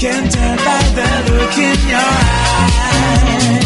can tell by the look in your eyes.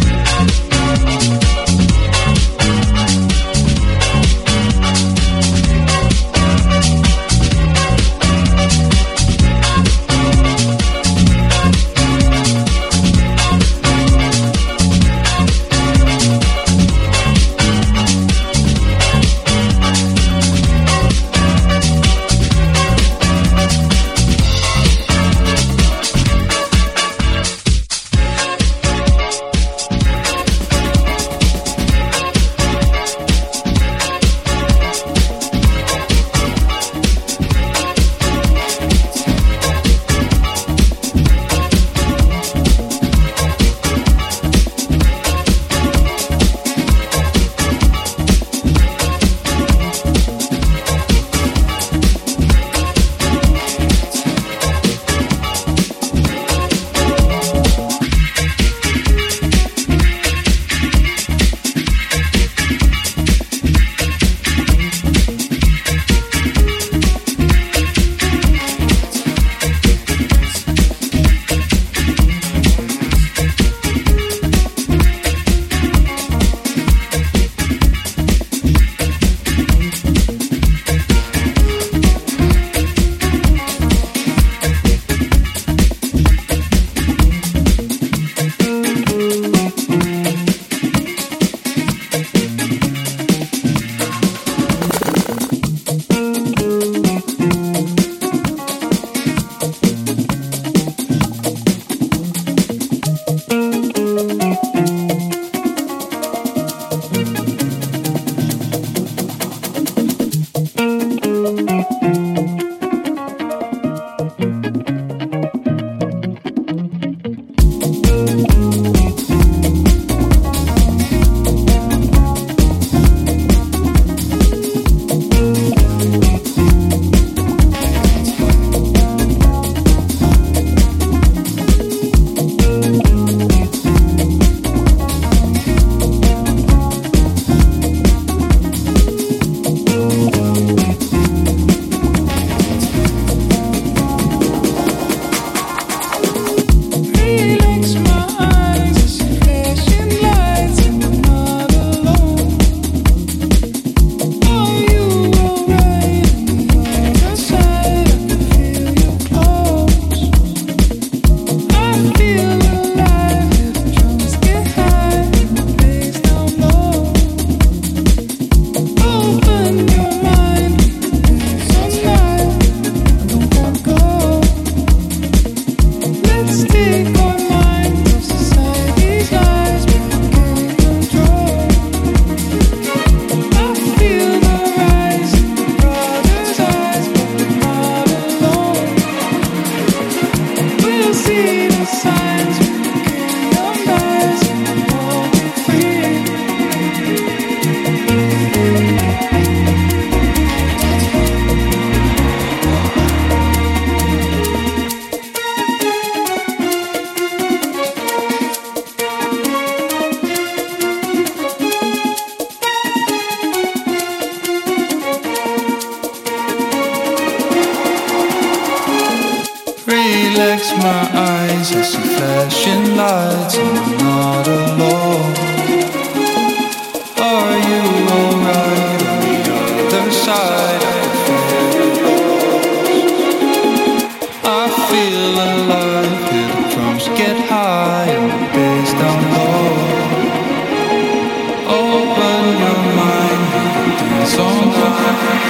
Relax my eyes, I see flashing lights and I'm not alone. Are you alright on the other side? I feel alive, hear the drums get high and the bass down low. Open your mind, we can dance all night.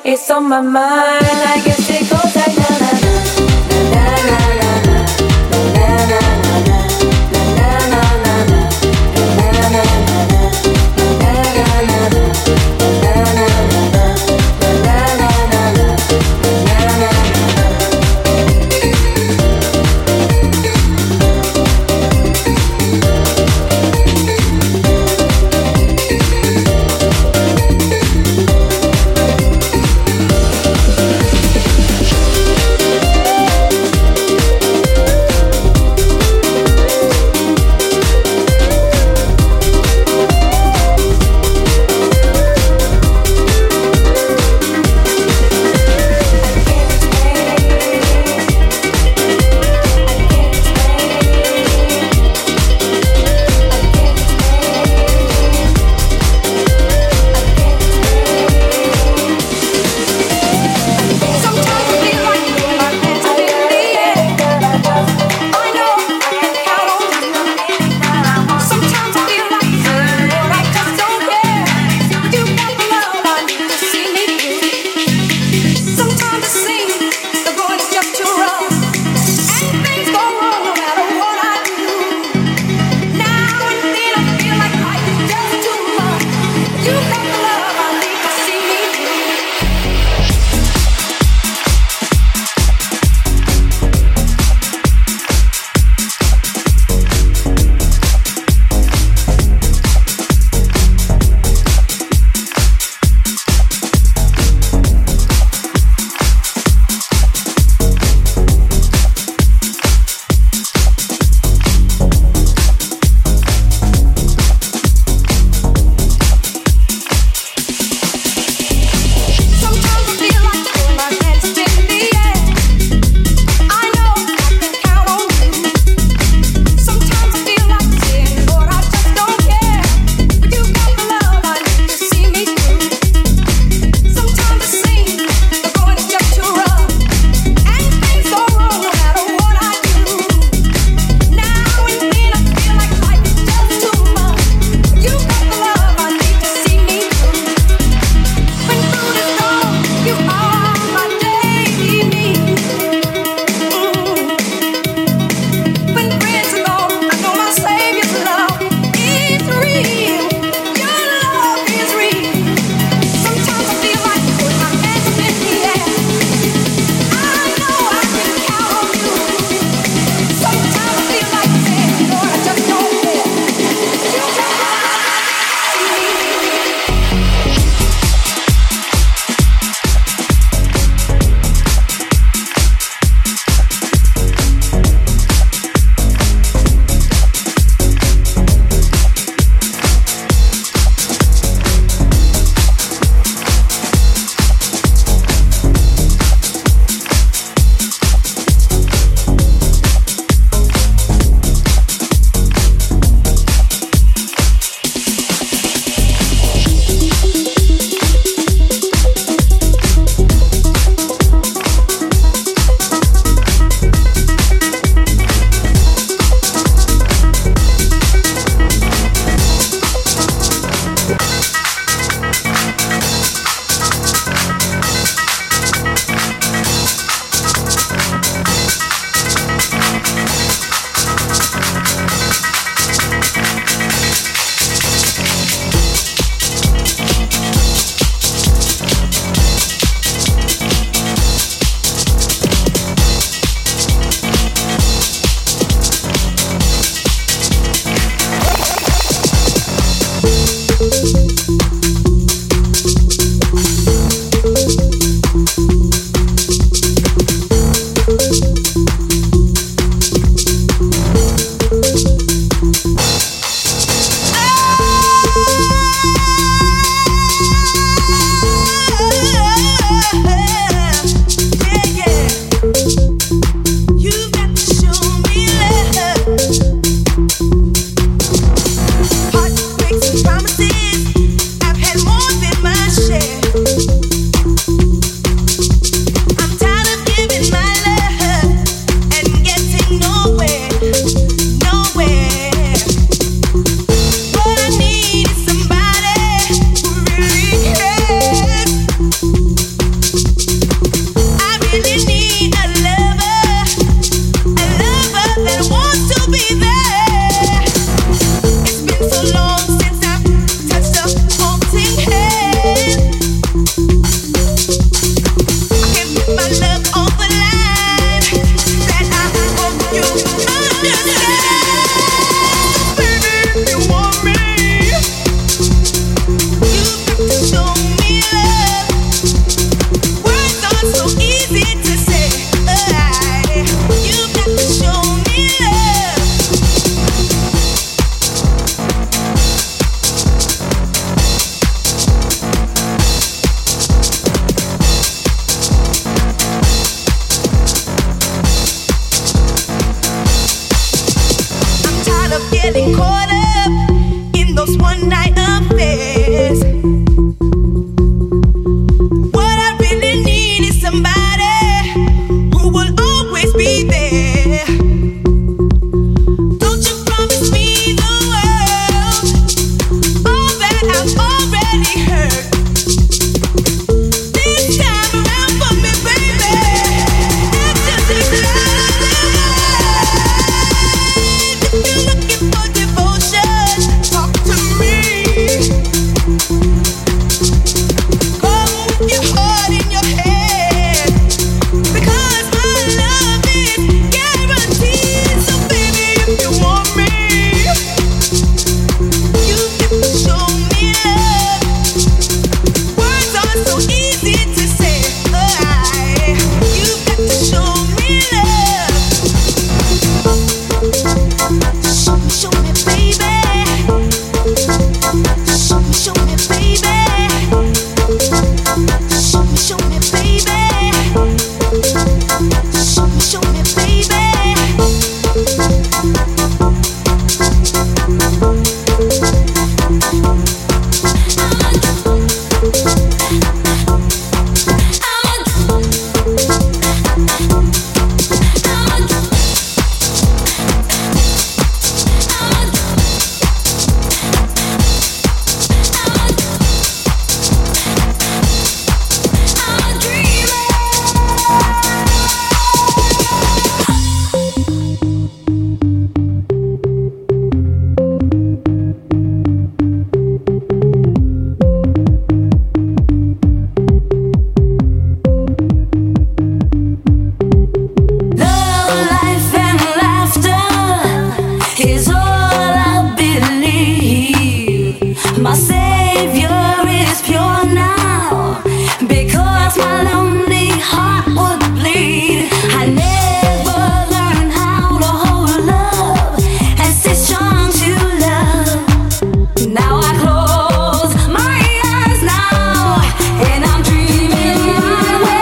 It's on my mind. I guess it goes like na na na na na na na na na na na na na na na. getting caught up in those one night affairs. What I really need is somebody who will always be there. Don't you promise me the world, all that I've already heard. This time around for me, baby, it's just if you're looking for devotion, talk to me. Go with your heart in your hand, because my love is guaranteed. So baby, if you want me, you get to show me love. Words are so easy to say, you got to show me love. Show me, baby. Show me, baby. Show me, baby. Show me, baby. Love, life, and laughter is all I believe. My savior is pure now, because my lonely heart would bleed. I never learned how to hold love and stay strong to love. Now I close my eyes now, and I'm dreaming my way.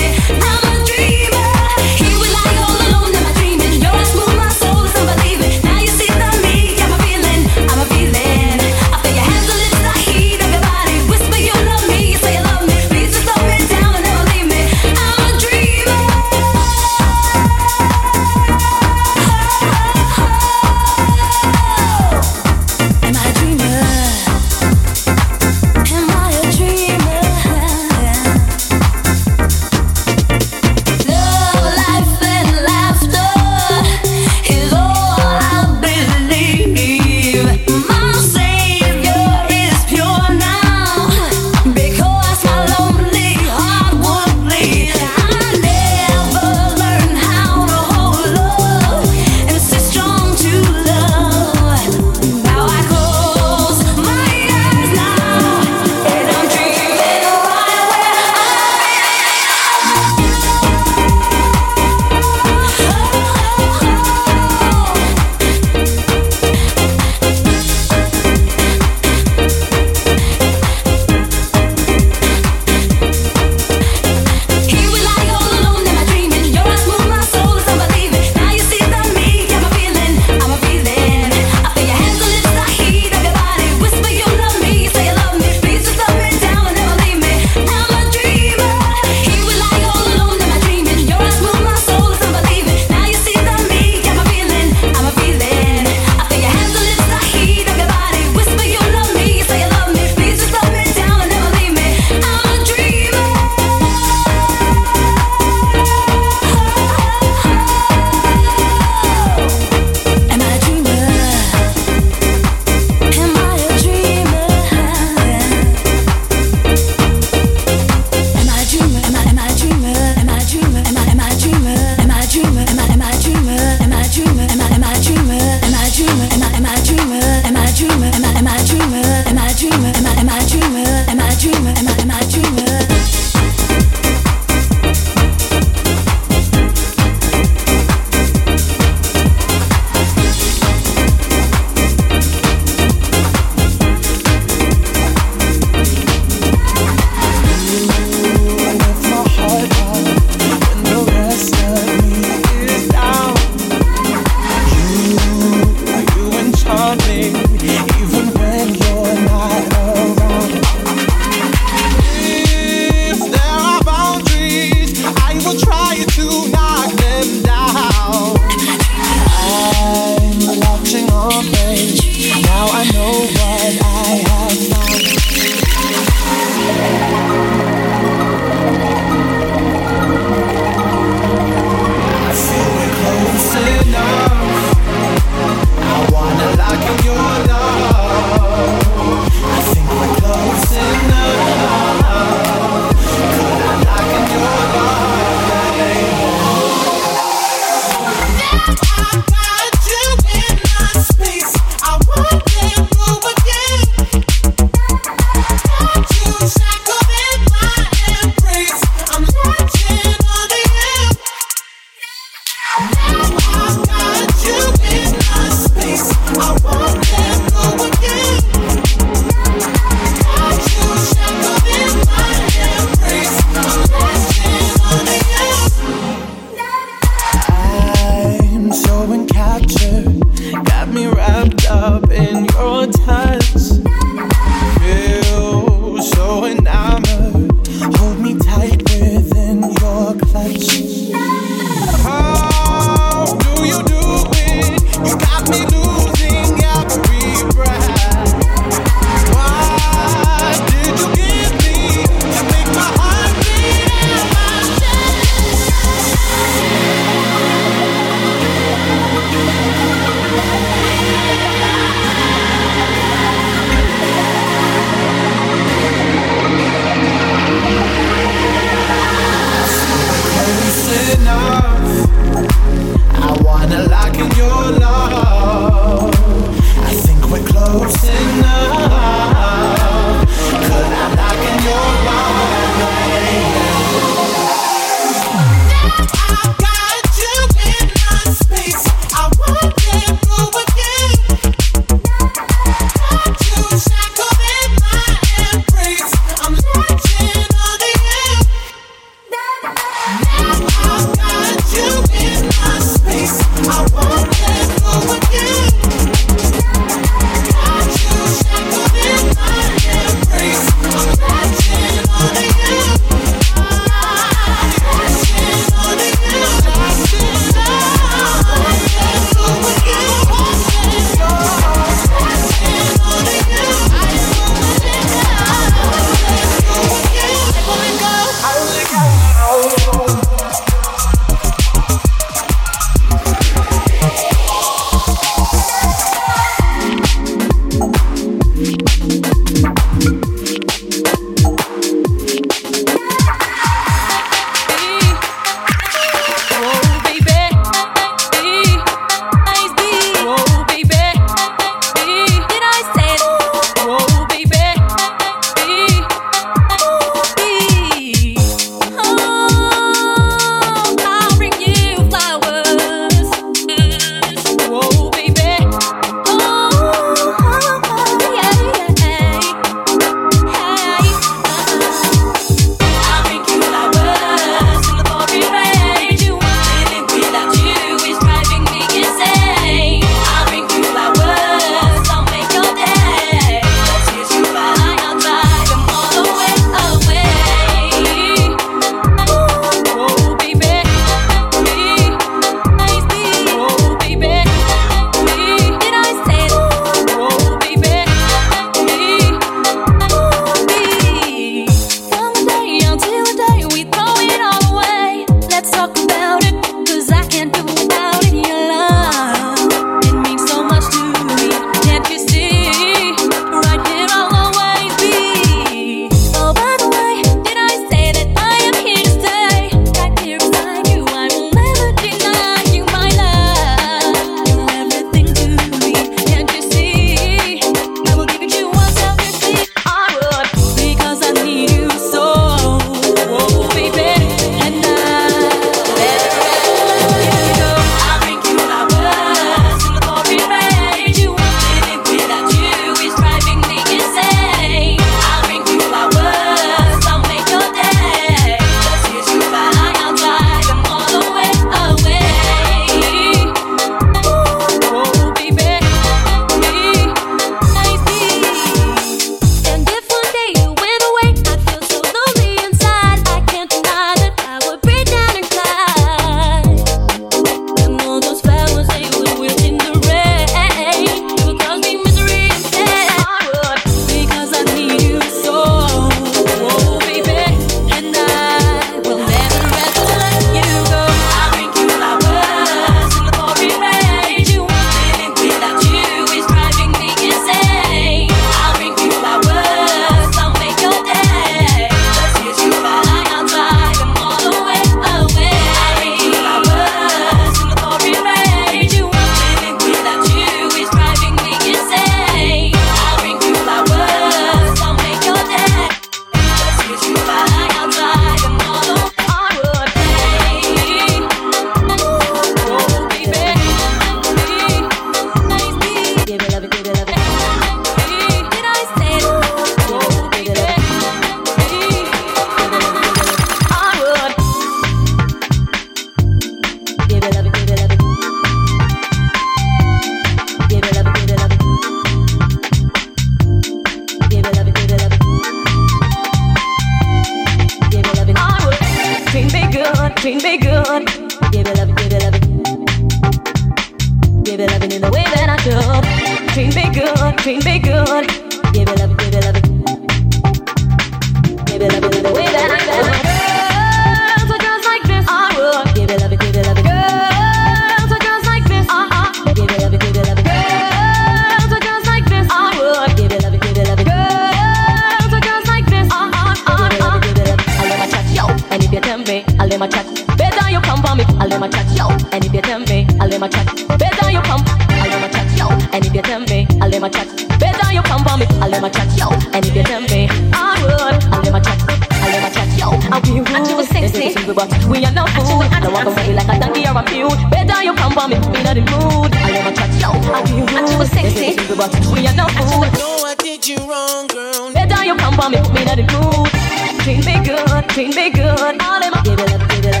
treat me good. Give it love, give it love. Give it love, the way that I do. Girls are just like this, I would. Give it love, give it love. Girls are just like this, give it love, give it love. Girls are just like this, I would. Give it love, give it love. Girls are just like this, give it love, give it love. I'll let my chat, yo, and if you tell me, I'll let my chat. Better you come for me, I'll let my chat, yo, and if you tell me, I'll let my chat. Better you come, I'll let my chat, yo, and if you tell me, I'll let my chat. Better you come for me, I'll let my chat, yo, and if you tell me, I would, I'll let my chat, yo, I'll be rude. And you was sexy, but we are not food. Don't walk away like a donkey or a mule. Better you come for me, be not in mood. I'll let my chat, yo, I'll be rude. And you was sexy, but we are not food. No, I did you wrong, girl. Better you come for me, be not in mood. Treat me good, treat me good. All in my give it up, give it up.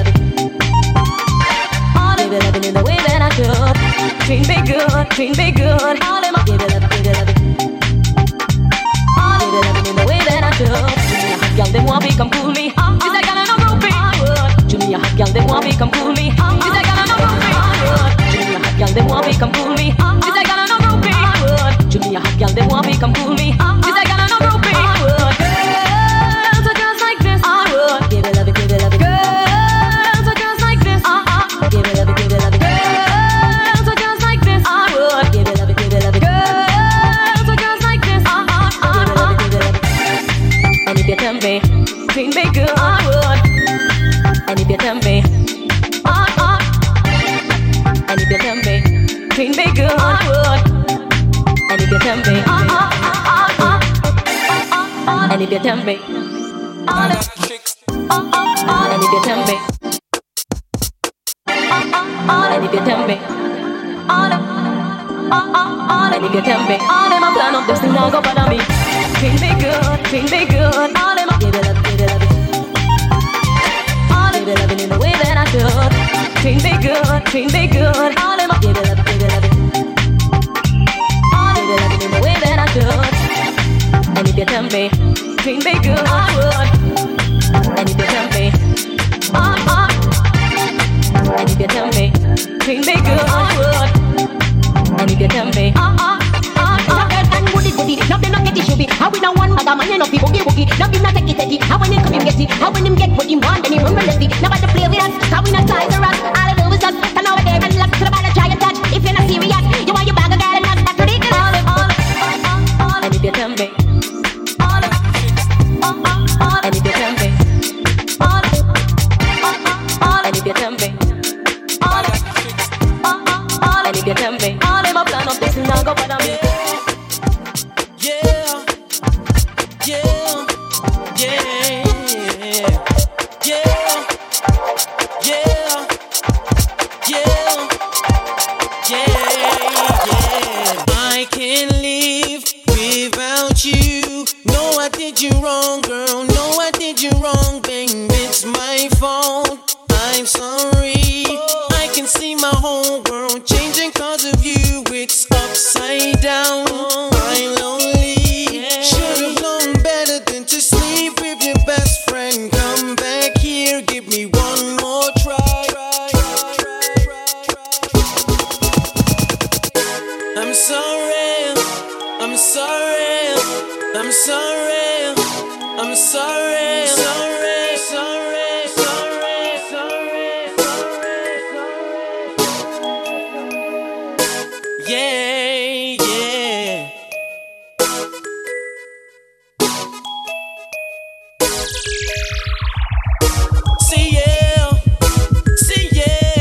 Give it up in the way that I should. Treat me good, treat me good. All in my give it up, give it up. Give it up in the way that I should. Junior hot girl, they want me come cool me. Is I got no groupie? Junior hot girl, they want me come cool me. Is I got no groupie? Junior hot girl, they want me come cool me. Is I got no groupie? Junior hot girl, they want me come cool me. Is I got no groupie? Girls are just like this. Give it love, give it love. Girls are just like this. Give it love, give it love. Girls are just like this. Give it love, give it love. Girls are just like this. Give it love, give it love. And if you tell me, treat me good, I would. And if you tell me, and if you tell me, treat me good, I would. And if you tell me, and if you tell me, and if you tell me, and if you tell me, and if you tell me, all them a plan up, this thing now go bother me. Treat me good, treat me good. All them a give it up, give it up. All them give it up in the way that I should. Treat me good, treat me good. All them a give it up, give it up. All give it up in the way that I should. And if you tell me, treat me good, I would. And if you tell me, and if you tell me, treat me good, I would. And if you tell me, nothing not get it should be. How we don't want bag man, you know people boogie boogie. Nothing not take it steady. How when him come him get it. How when him get what he want, then he run relentlessly. Nobody play with us. How we not tie the rats. All I do is just turn over there and look to the ball and try and touch. If you're not serious, you want your bag of girl and that's ridiculous. And if you tell me, and if you tell me, and if you tell me, and if you tell me, all them a plan up this and now go bother me. You wrong, girl. No, I did you wrong, babe. It's my fault. I'm sorry. I can see my whole world changing cause of you. It's upside down. I'm lonely. Should've known better than to sleep with your best friend. Come back here, give me one more try. I'm sorry. I'm sorry. I'm sorry. I'm sorry, sorry, sorry, sorry, sorry, sorry. Yeah, yeah. Say yeah, say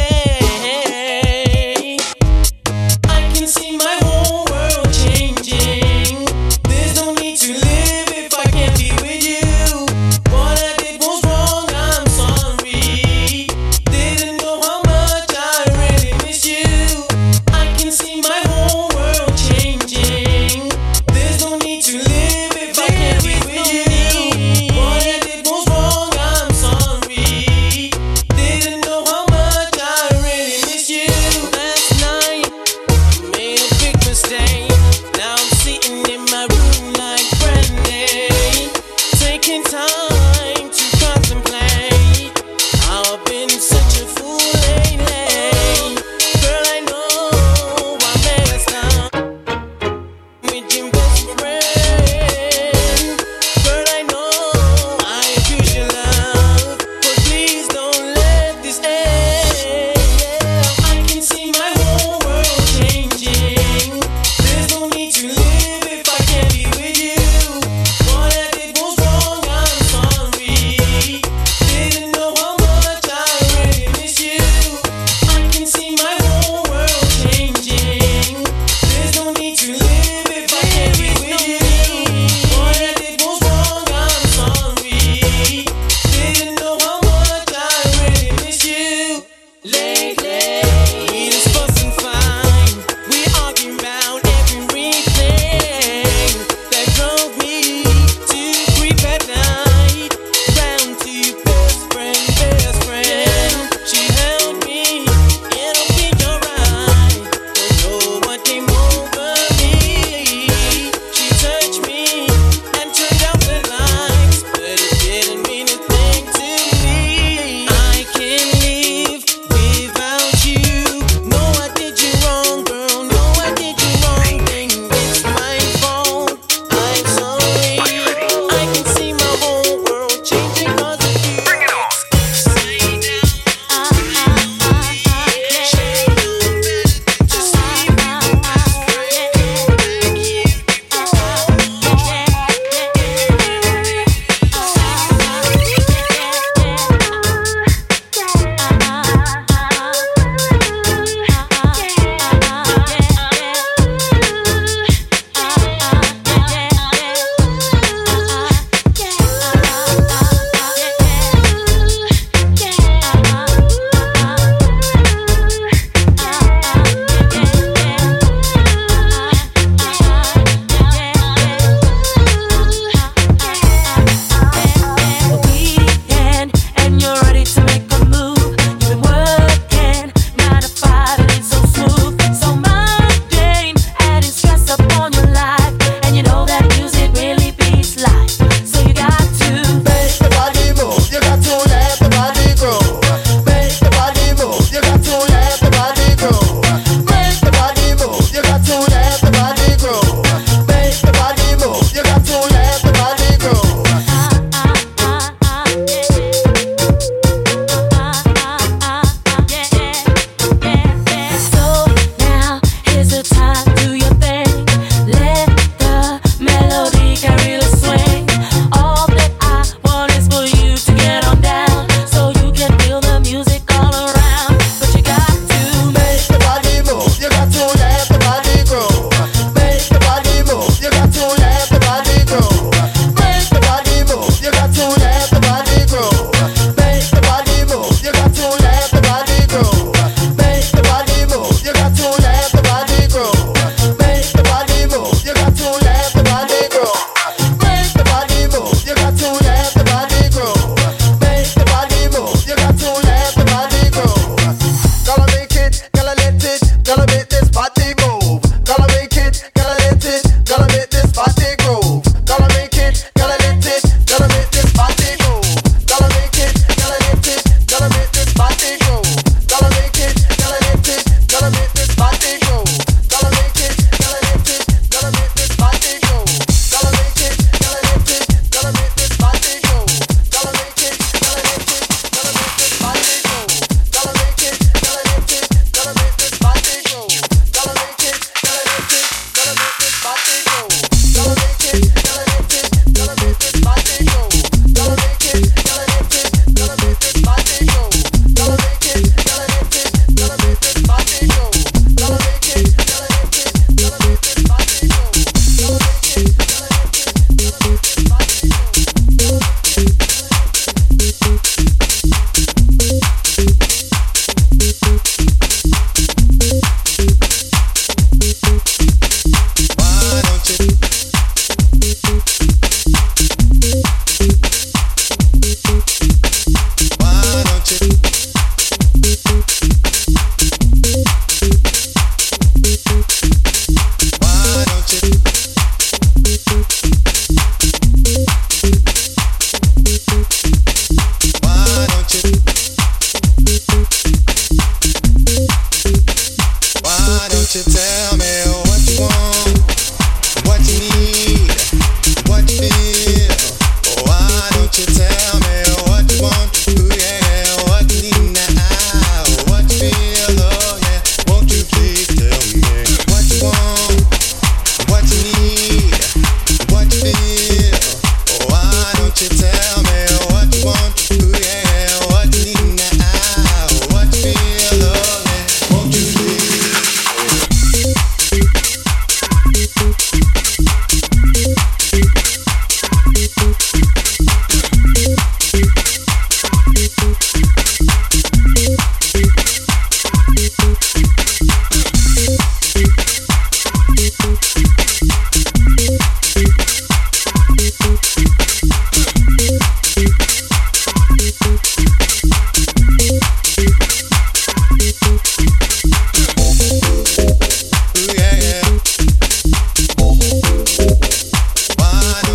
yeah. I can see my whole world changing. There's no need to live if I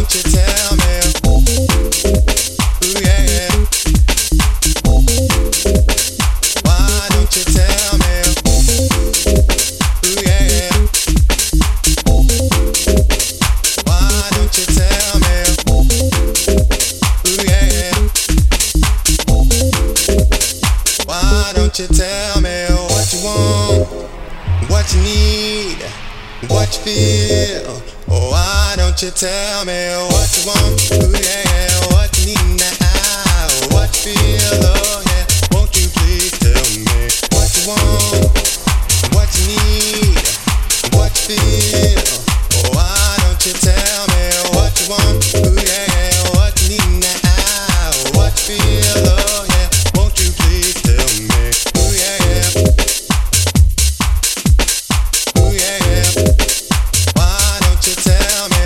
Tell me what you want, ooh yeah, what you need now, what you feel, oh yeah. Won't you please tell me what you want, what you need, what you feel. Oh, why don't you tell me what you want, ooh yeah, what you need now, what you feel, oh yeah. Won't you please tell me, ooh yeah, ooh yeah. Why don't you tell me?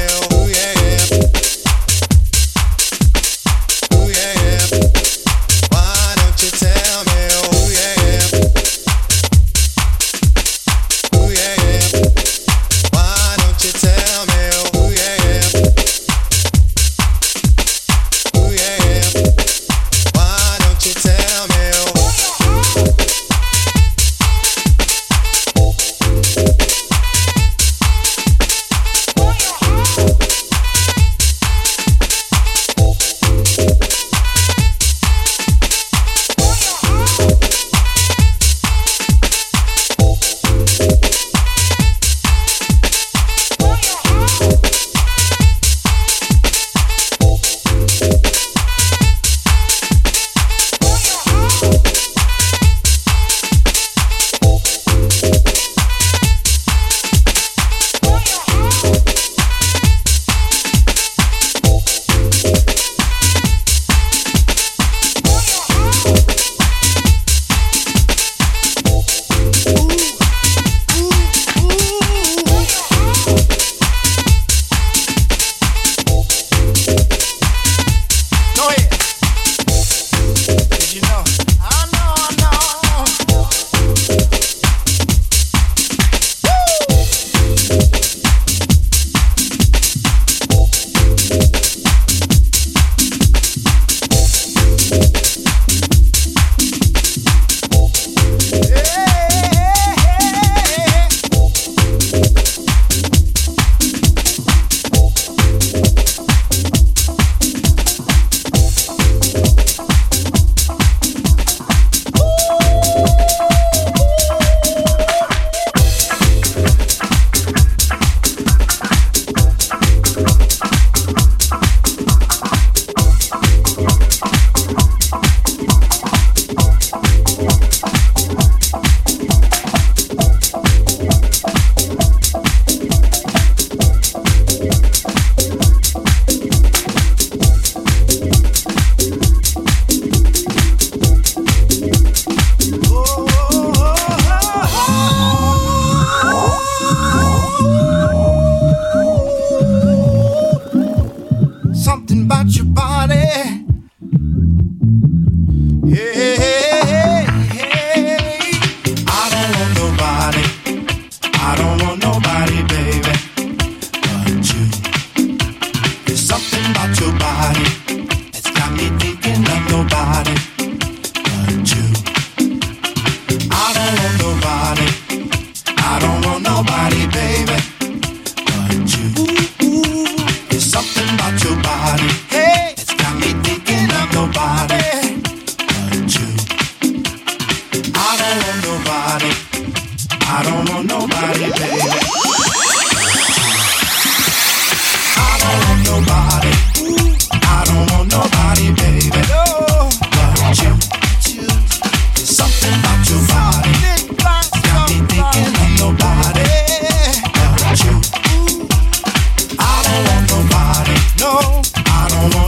I don't want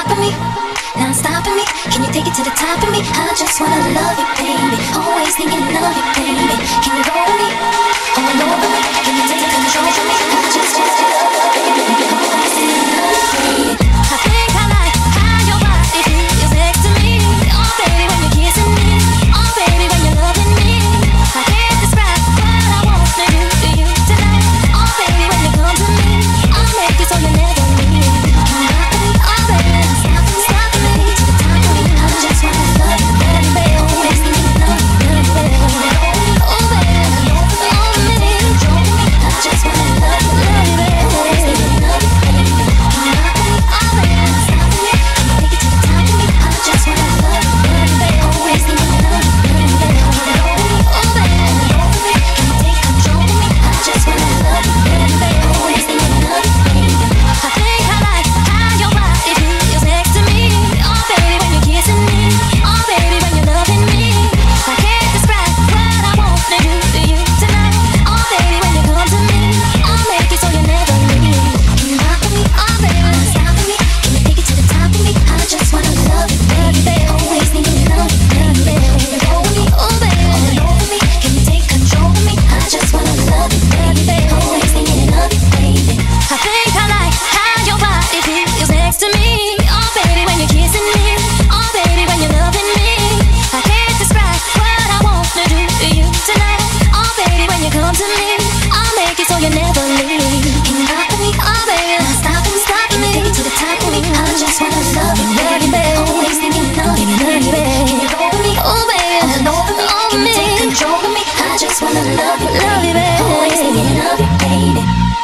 stopping me? Not stopping me. Can you take it to the top of me? I just wanna love you, baby. Always thinking of you, baby. Can you roll me? All over me. Can you take control of me? I just wanna love you, baby. Always thinking of you, baby. I think I like how your body feels next to me. Oh, baby, when you're kissing me. Oh, baby, when you're loving me. I can't describe what I want to do to you tonight. Oh, baby, when you come to me, I'll make it so you never leave. Oh, baby, stop me to the top of me. I just wanna love you, baby. Always thinking of you, baby. Oh, baby, oh, me. I just wanna love you, baby. Always thinking of you, baby. Oh, baby, stop me. Can you take it to the top of me? I just wanna love you, baby. Always thinking of you, baby. Oh, baby, can you take control of me? I just wanna love you, baby. Always thinking of you, baby. I think I like how your body feels next to me. Oh, baby, when you're kissing me. Oh, baby, when you're loving me. I can't describe what I want to do to you tonight. Oh, baby, when you come to me, I'll make it so you never leave. Can you rock with me? Oh, baby, stop with me. Can you take it to the top of me? I just wanna love you, baby. Always thinking of you, baby. Roll with me, oh, baby, all over me. Can you take control of me? I just wanna love you, baby. Always thinking of you, baby. I think I like how your body feels next to me. Oh, baby, when you're kissing me. Oh, baby, when you're loving me. I can't describe what I want to do to you tonight. Oh, baby, when you come to me, I'll make it so you never leave. Can you rock with me? Oh, baby, stop me. Take it to the top of me. I just wanna love you, baby. Always thinking of you, baby. Can you roll with me? Oh, baby, all over me. Can you take control of me? I just wanna love you, baby. Always thinking of you, baby.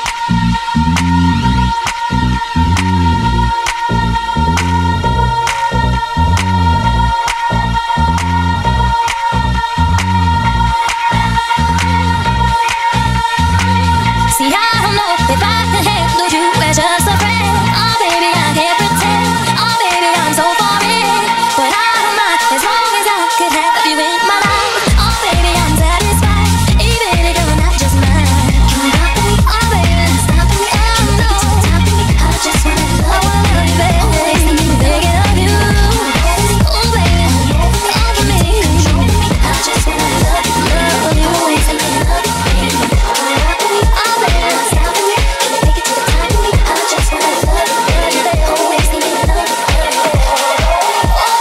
See, I don't know if I can handle you as just a friend. Oh, baby, I can't pretend. Oh, baby, I'm so far in. But I don't mind as long as I could have you in my life. Oh, baby, I'm satisfied. Even if you're not just mine. Can you rock with me? Oh, baby, stop me. Oh, no. Can you take it to the top of me? I just wanna love you, baby. Always thinking of you. Oh, baby, over me. I just wanna love you. Always thinking of you, baby. Oh, baby, stop me. Can you take it to the top of me? I just wanna love you, baby. Always thinking of you, baby. Oh,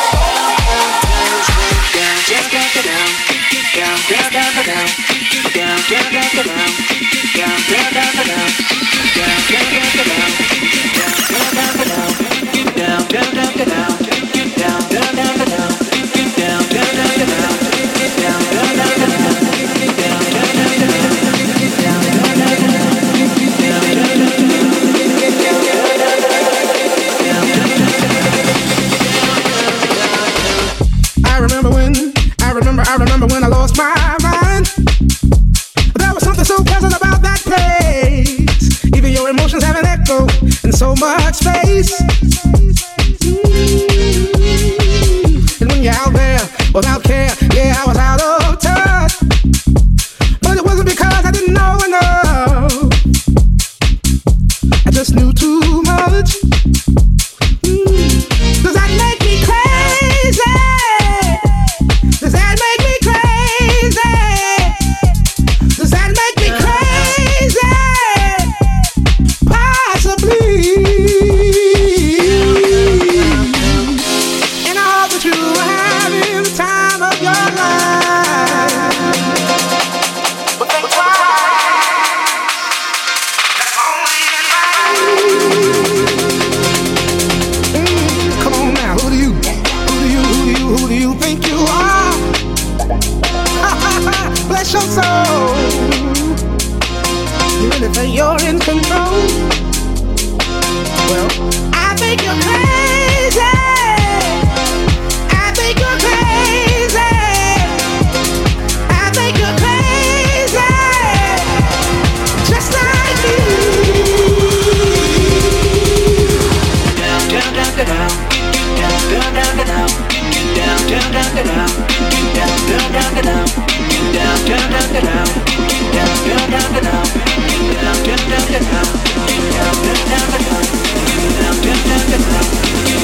I remember when I lost my mind. But there was something so pleasant about that place. Even your emotions have an echo in so much space. And when you're out there without care, yeah, I was out of touch. But it wasn't because I didn't know enough. I just knew too much. Does that make me crazy? Does that make me crazy? Does that make me crazy? Possibly. And I hope that you are having the time of your life. But think twice. That's only in life. Come on now, who do you think you are? Bless your soul. You really think you're in control? Well, I think you're crazy. I think you're crazy. I think you're crazy. Just like me. Down, down, down, down, down, down, down, down, down. Down, down, down, down, down, down, down, down, down. Down, down, down, down, down, down, down, down, down. Down, down, down, down, down, down, down, down, down. Down, down, down, down, down.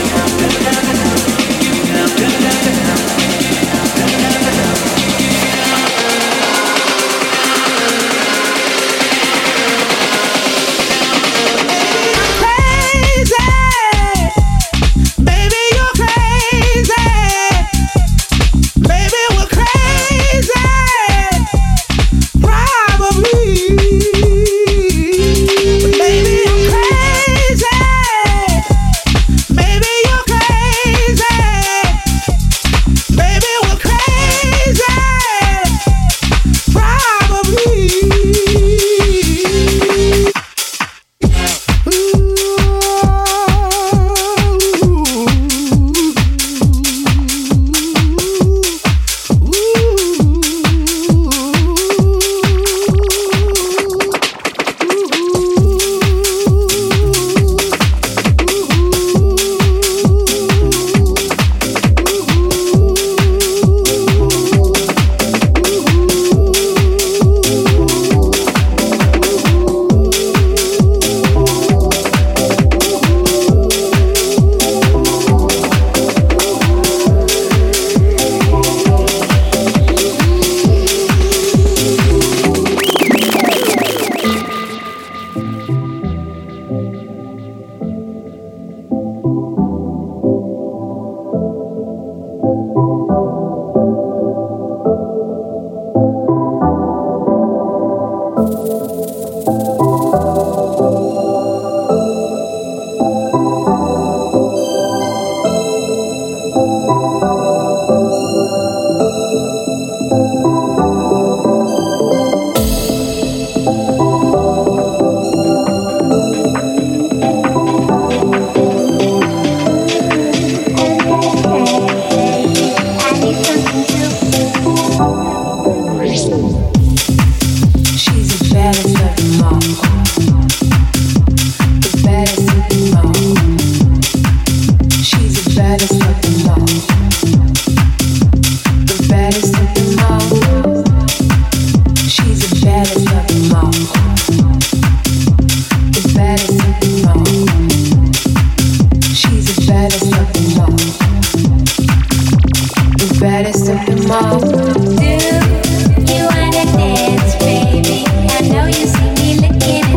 baddest of them all. Do you wanna dance, baby? I know you see me looking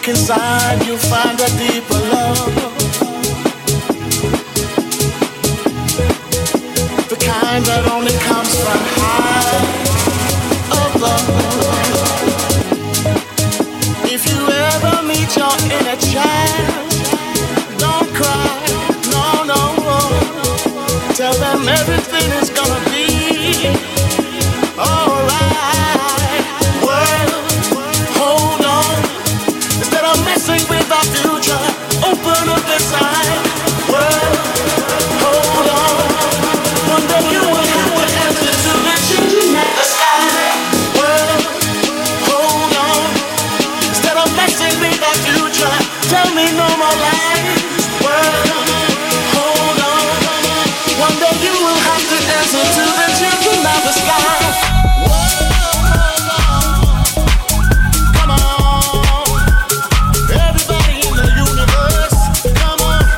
look inside, you'll find a deeper love. The kind that only comes from high above. If you ever meet your inner child, don't cry, no, no. Tell them everything is gonna be alright. World, hold on. Instead of messing with our future, open up inside. World, hold on. One day you will have to answer to the changing of the sky. World, hold on. Instead of messing with our future, tell me no more lies. World, hold on. One day you will have to answer to the children of the sky. Come on, everybody in the universe, come on.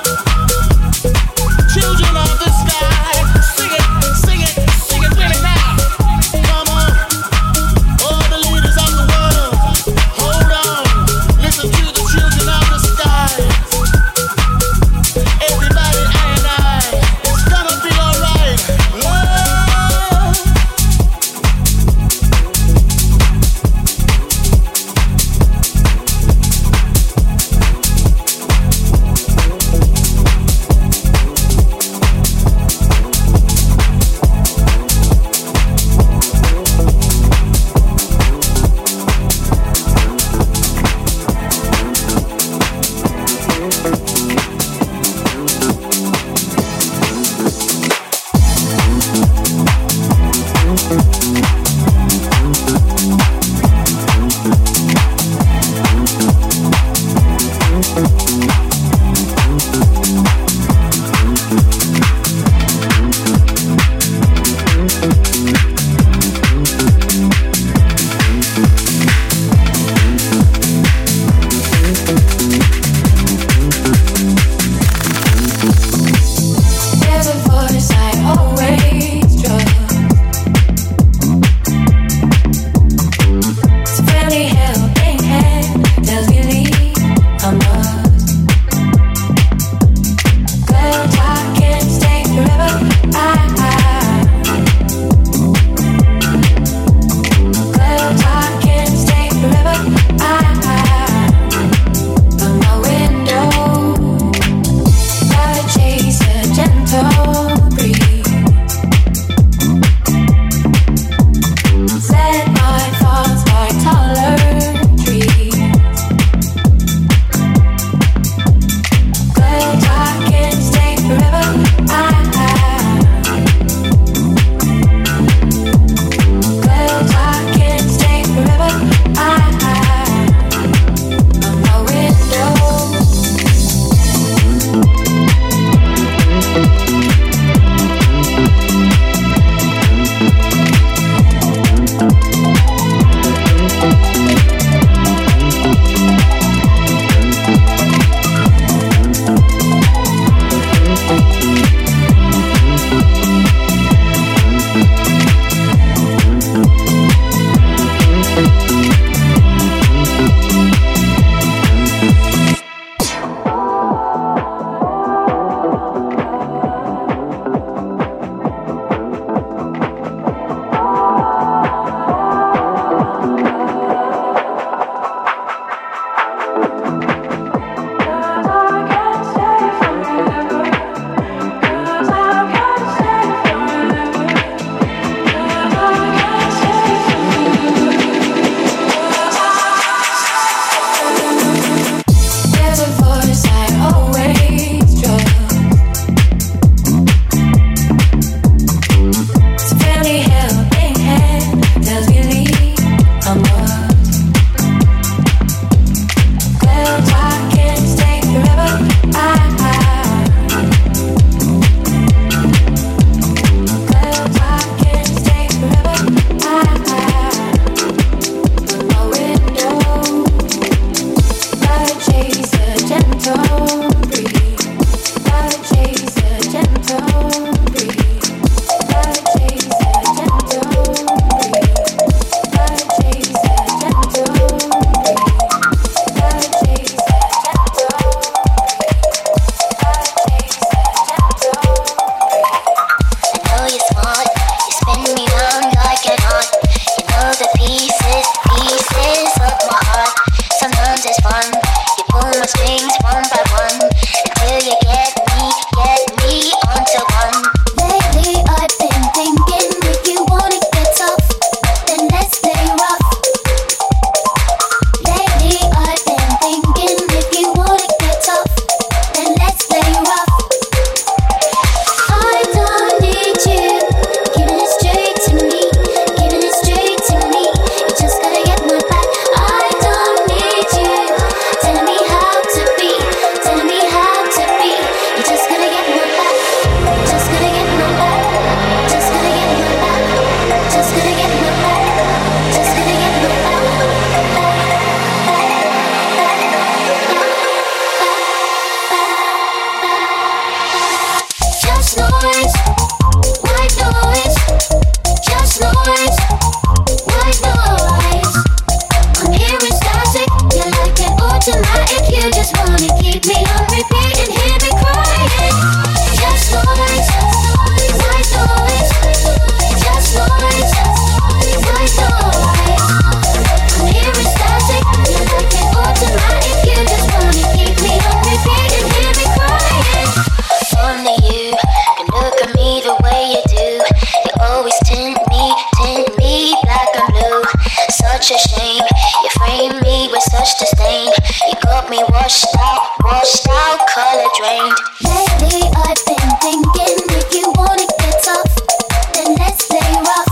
you just wanna keep me on repeat and hear me crying. Just noise, white noise. Just noise, white noise. I'm hearing static, you like it automatic. You just wanna keep me on repeat and hear me crying. Only you can look at me the way you do. You always tint me black and blue. Such a shame, you frame me with such disdain. You got me washed out, color drained. Lately I've been thinking, if you wanna get tough, then let's play rough.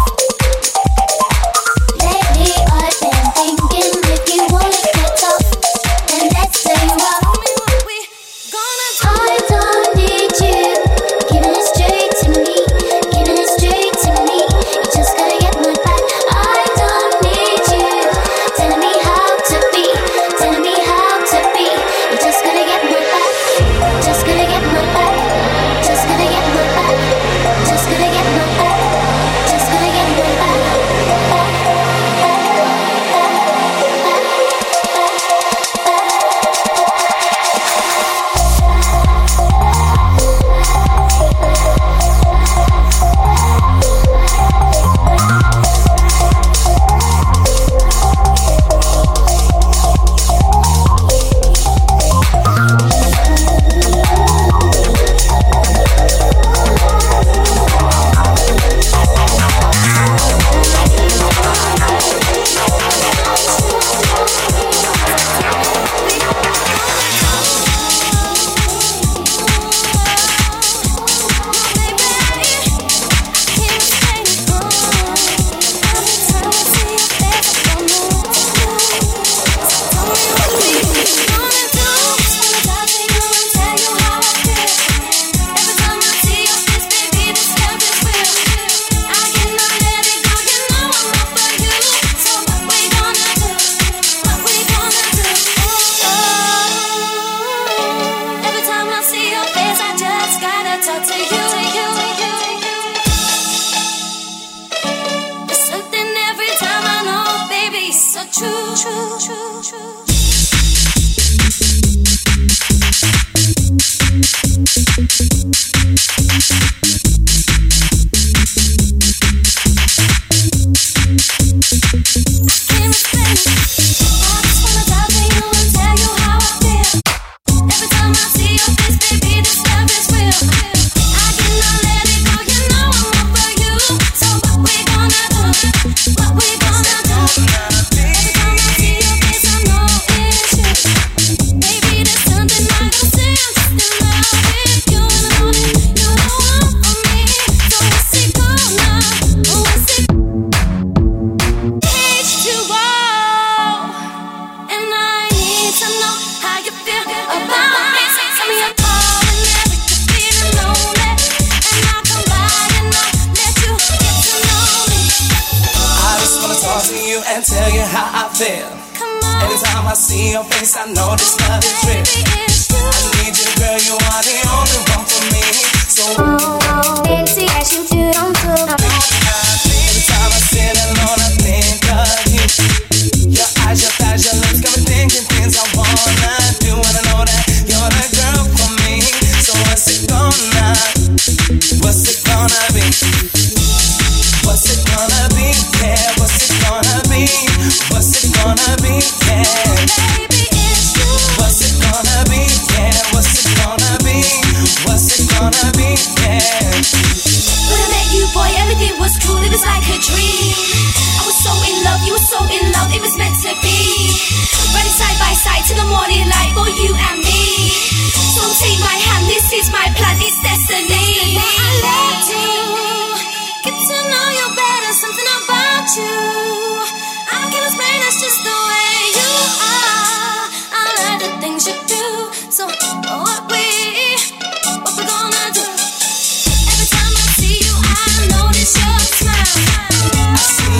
Lately I've been thinking, if you wanna get tough, then let's play rough. I don't need you giving it straight to me, giving it straight to me. You just gotta get my back. I don't need you telling me how to be, telling me how to be. You just gotta get my back, just gotta get my back, just gotta get my back, just gotta get my back, just gotta get my back. I see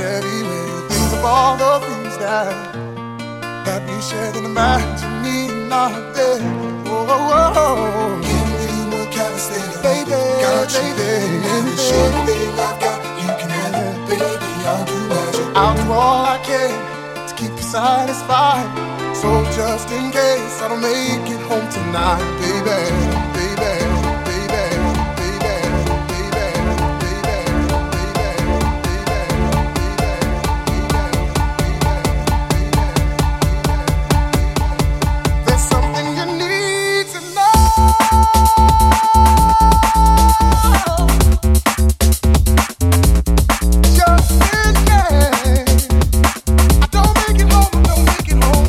everywhere. Think of all the things that we shared in the minds of me and our bed. Oh, oh, oh. Give me more calisthenics, baby. Got you there, and sure thing I've got, you can have it, baby. I'll do magic. I'll do all I can to keep you satisfied. So just in case I don't make it home tonight, baby, baby, baby, baby, baby, baby. There's something you need to know. Just in case I don't make it home, I don't make it home.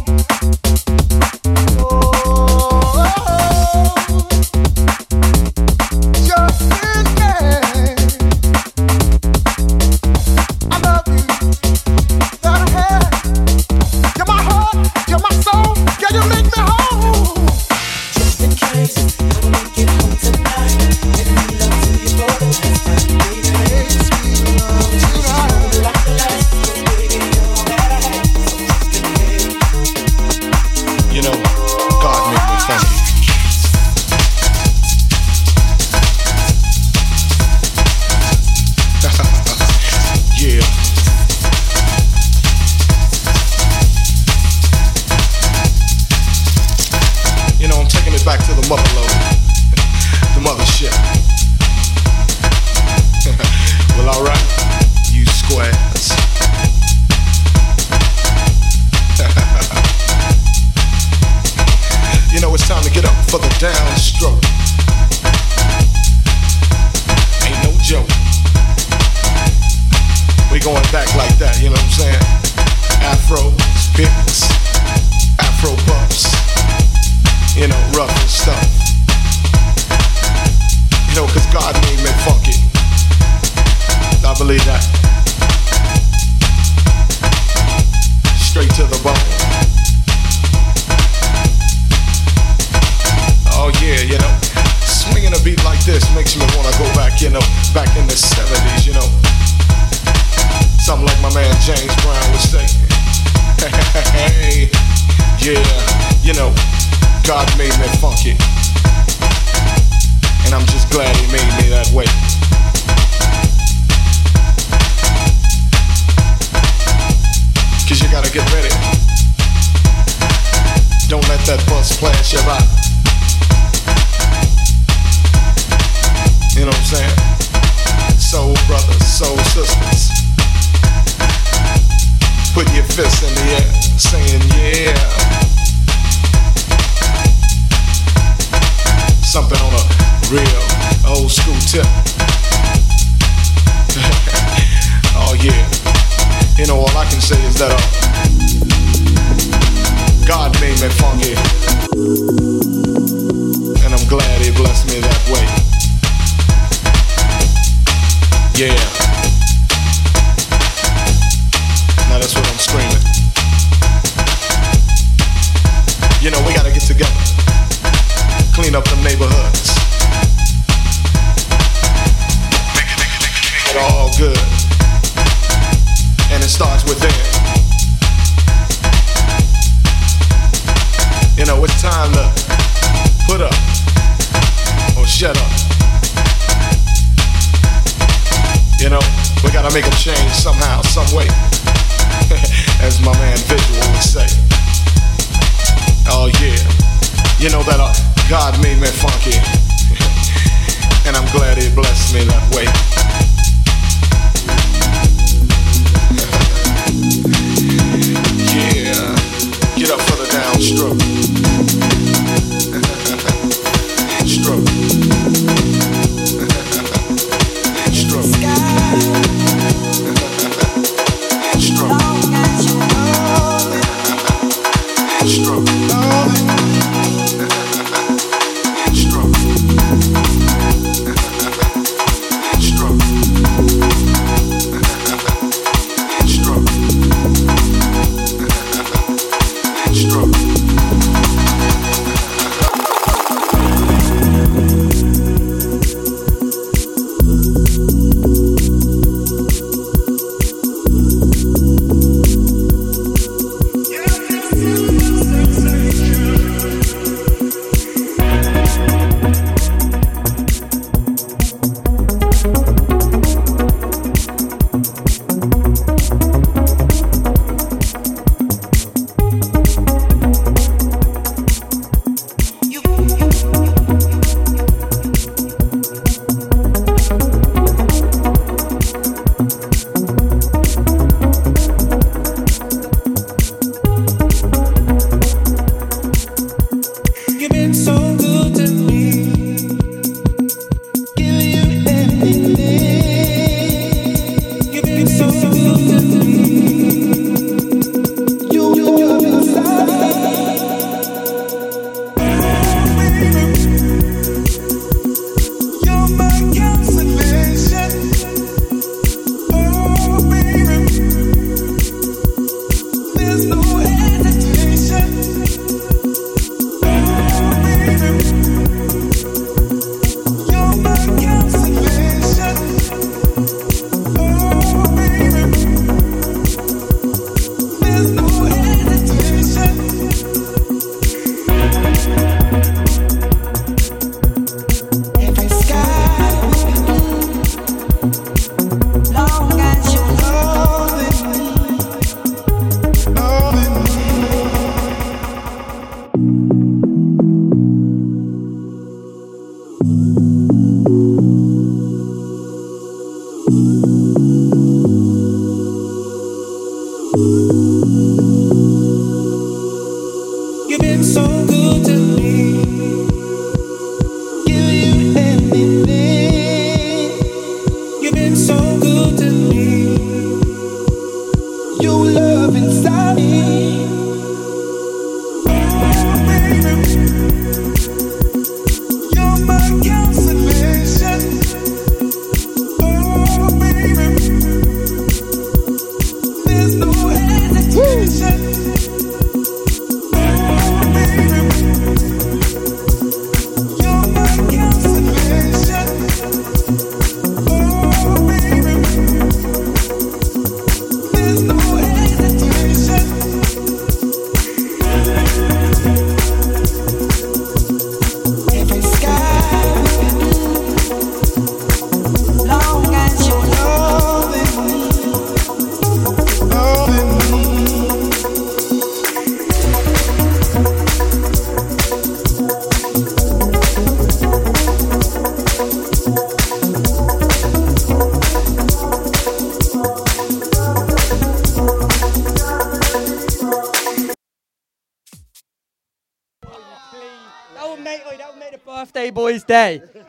Gay Boys Day.